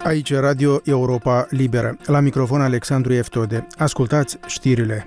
Aici Radio Europa Liberă. La microfon Alexandru Eftode. Ascultați știrile.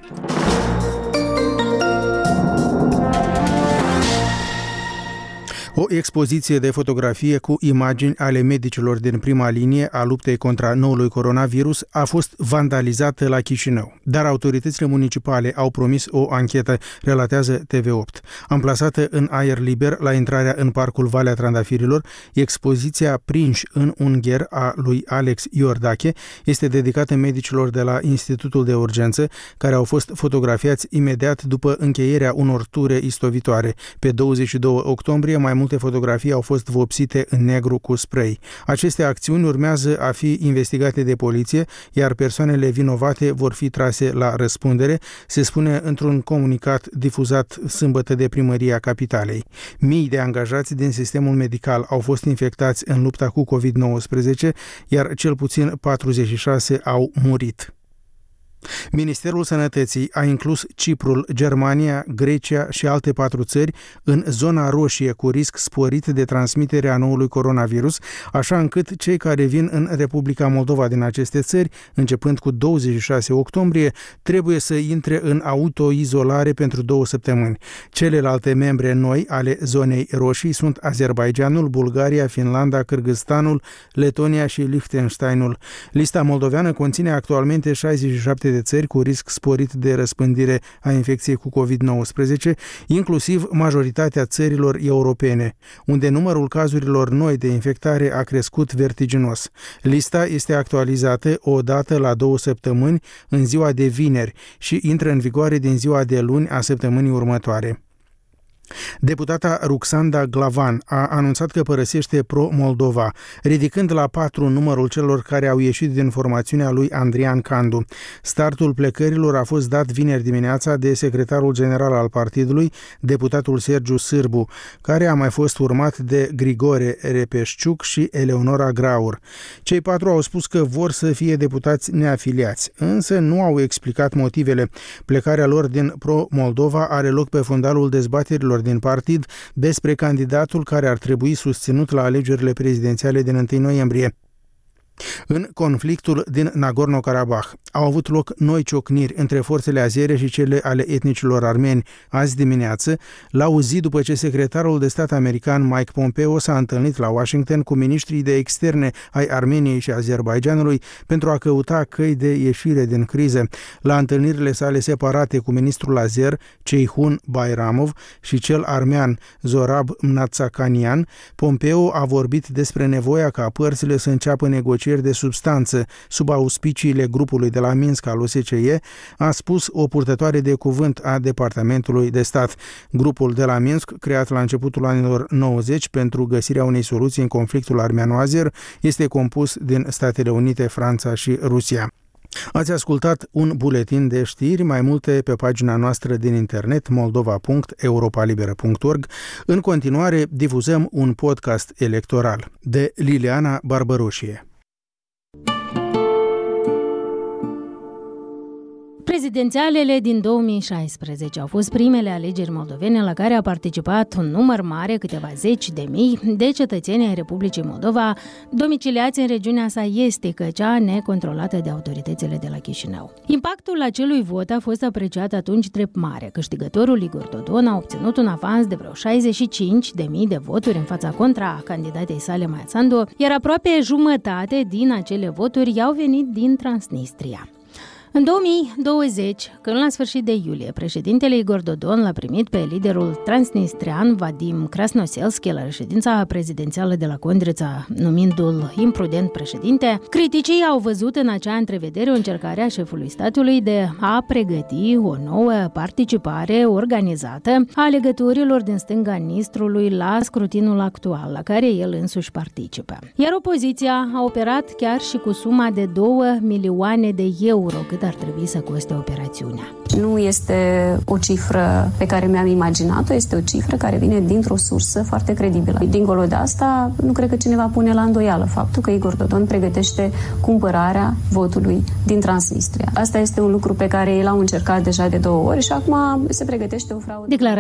O expoziție de fotografie cu imagini ale medicilor din prima linie a luptei contra noului coronavirus a fost vandalizată la Chișinău, dar autoritățile municipale au promis o anchetă, relatează TV8. Amplasată în aer liber la intrarea în parcul Valea Trandafirilor, expoziția Prinși în ungher a lui Alex Iordache este dedicată medicilor de la Institutul de Urgență, care au fost fotografiați imediat după încheierea unor ture istovitoare. Pe 22 octombrie, mai multe fotografii au fost vopsite în negru cu spray. Aceste acțiuni urmează a fi investigate de poliție, iar persoanele vinovate vor fi trase la răspundere, se spune într-un comunicat difuzat sâmbătă de Primăria Capitalei. Mii de angajați din sistemul medical au fost infectați în lupta cu COVID-19, iar cel puțin 46 au murit. Ministerul Sănătății a inclus Ciprul, Germania, Grecia și alte 4 țări în zona roșie cu risc sporit de transmitere a noului coronavirus, așa încât cei care vin în Republica Moldova din aceste țări, începând cu 26 octombrie, trebuie să intre în autoizolare pentru 2 săptămâni. Celelalte membre noi ale zonei roșii sunt Azerbaidjanul, Bulgaria, Finlanda, Kârgâzstanul, Letonia și Liechtensteinul. Lista moldoveană conține actualmente 67 de țări cu risc sporit de răspândire a infecției cu COVID-19, inclusiv majoritatea țărilor europene, unde numărul cazurilor noi de infectare a crescut vertiginos. Lista este actualizată o dată la 2 săptămâni, în ziua de vineri, și intră în vigoare din ziua de luni a săptămânii următoare. Deputata Ruxanda Glavan a anunțat că părăsește Pro-Moldova, ridicând la 4 numărul celor care au ieșit din formațiunea lui Andrian Candu. Startul plecărilor a fost dat vineri dimineața de secretarul general al partidului, deputatul Sergiu Sârbu, care a mai fost urmat de Grigore Repeșciuc și Eleonora Graur. Cei 4 au spus că vor să fie deputați neafiliați, însă nu au explicat motivele. Plecarea lor din Pro-Moldova are loc pe fundalul dezbaterilor din partid despre candidatul care ar trebui susținut la alegerile prezidențiale din 1 noiembrie. În conflictul din Nagorno-Karabakh au avut loc noi ciocniri între forțele azere și cele ale etnicilor armeni azi dimineață, la o zi după ce secretarul de stat american Mike Pompeo s-a întâlnit la Washington cu ministrii de externe ai Armeniei și Azerbaidjanului pentru a căuta căi de ieșire din criză. La întâlnirile sale separate cu ministrul azer Ceyhun Bayramov și cel armean Zorab Mnatsakanian, Pompeo a vorbit despre nevoia ca părțile să înceapă negocieri de substanță sub auspiciile grupului de la Minsk al OSCE, a spus o purtătoare de cuvânt a Departamentului de Stat. Grupul de la Minsk, creat la începutul anilor 90 pentru găsirea unei soluții în conflictul armeano-azer, este compus din Statele Unite, Franța și Rusia. Ați ascultat un buletin de știri, mai multe pe pagina noastră din internet moldova.europalibera.org. În continuare difuzăm un podcast electoral de Liliana Barbăroșie. Prezidențialele din 2016 au fost primele alegeri moldovene la care a participat un număr mare, câteva zeci de mii, de cetățeni ai Republicii Moldova, domiciliați în regiunea sa estică, cea necontrolată de autoritățile de la Chișinău. Impactul acelui vot a fost apreciat atunci drept mare. Câștigătorul Igor Dodon a obținut un avans de vreo 65.000 de voturi în fața contra candidatei sale Maia Sandu, iar aproape jumătate din acele voturi i-au venit din Transnistria. În 2020, când la sfârșit de iulie, președintele Igor Dodon l-a primit pe liderul transnistrian Vadim Krasnoselski la reședința prezidențială de la Condrița, numindu-l imprudent președinte, criticii au văzut în acea întrevedere o încercare a șefului statului de a pregăti o nouă participare organizată a alegătorilor din stânga Nistrului la scrutinul actual, la care el însuși participă. Iar opoziția a operat chiar și cu suma de 2 milioane de euro, cât ar trebui să coste operațiunea. Nu este o cifră pe care mi-am imaginat-o, este o cifră care vine dintr-o sursă foarte credibilă. Dincolo de asta, nu cred că cineva pune la îndoială faptul că Igor Dodon pregătește cumpărarea votului din Transnistria. Asta este un lucru pe care ei l-au încercat deja de 2 ori și acum se pregătește o fraudă.